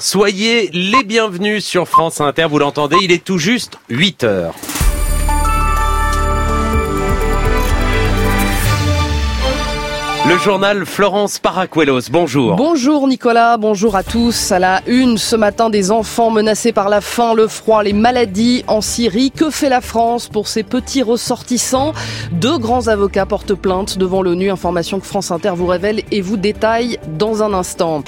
Soyez les bienvenus sur France Inter, vous l'entendez, il est tout juste 8h. Le journal Florence Paracuelos, bonjour. Bonjour Nicolas, bonjour à tous. À la une ce matin, des enfants menacés par la faim, le froid, les maladies en Syrie. Que fait la France pour ces petits ressortissants ? 2 grands avocats portent plainte devant l'ONU. Information que France Inter vous révèle et vous détaille dans un instant.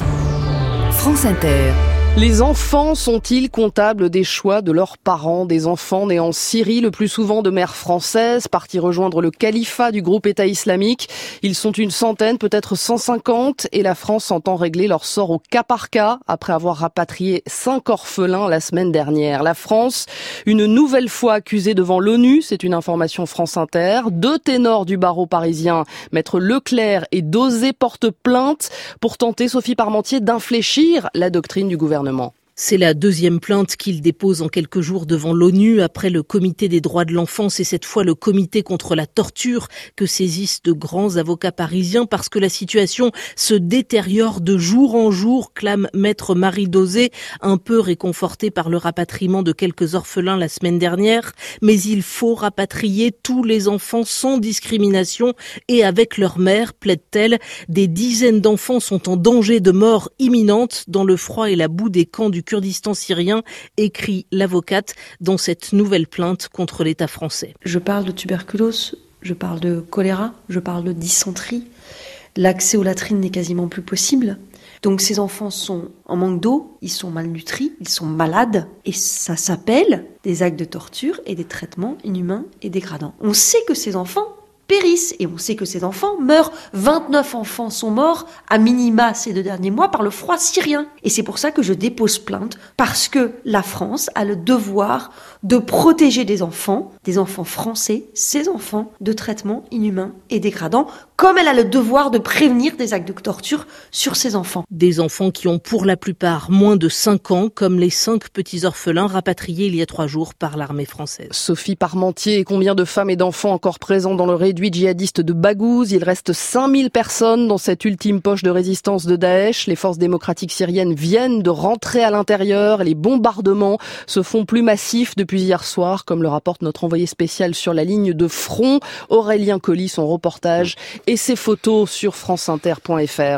France Inter. Les enfants sont-ils comptables des choix de leurs parents ? Des enfants nés en Syrie, le plus souvent de mères françaises, partis rejoindre le califat du groupe État islamique. Ils sont une centaine, peut-être 150, et la France entend régler leur sort au cas par cas, après avoir rapatrié 5 orphelins la semaine dernière. La France, une nouvelle fois accusée devant l'ONU, c'est une information France Inter. 2 ténors du barreau parisien, Maître Leclerc et Dosé, portent plainte pour tenter, Sophie Parmentier, d'infléchir la doctrine du gouvernement. C'est la 2e plainte qu'il dépose en quelques jours devant l'ONU après le comité des droits de l'enfance et cette fois le comité contre la torture que saisissent de grands avocats parisiens parce que la situation se détériore de jour en jour, clame maître Marie Dosé, un peu réconfortée par le rapatriement de quelques orphelins la semaine dernière. Mais il faut rapatrier tous les enfants sans discrimination et avec leur mère, plaide-t-elle. Des dizaines d'enfants sont en danger de mort imminente dans le froid et la boue des camps du Kurdistan syrien, écrit l'avocate dans cette nouvelle plainte contre l'État français. Je parle de tuberculose, je parle de choléra, je parle de dysenterie. L'accès aux latrines n'est quasiment plus possible. Donc ces enfants sont en manque d'eau, ils sont malnutris, ils sont malades. Et ça s'appelle des actes de torture et des traitements inhumains et dégradants. On sait que ces enfants périssent et on sait que ces enfants meurent. 29 enfants sont morts à minima ces 2 derniers mois par le froid syrien. Et c'est pour ça que je dépose plainte, parce que la France a le devoir de protéger des enfants français, ces enfants, de traitements inhumains et dégradants, comme elle a le devoir de prévenir des actes de torture sur ces enfants. Des enfants qui ont pour la plupart moins de 5 ans, comme les 5 petits orphelins rapatriés il y a 3 jours par l'armée française. Sophie Parmentier, et combien de femmes et d'enfants encore présents dans le réduit djihadiste de Baghouz ? Il reste 5000 personnes dans cette ultime poche de résistance de Daesh. Les forces démocratiques syriennes viennent de rentrer à l'intérieur. Les bombardements se font plus massifs depuis hier soir, comme le rapporte notre envoyé spécial sur la ligne de front, Aurélien Colli, son reportage et ses photos sur franceinter.fr.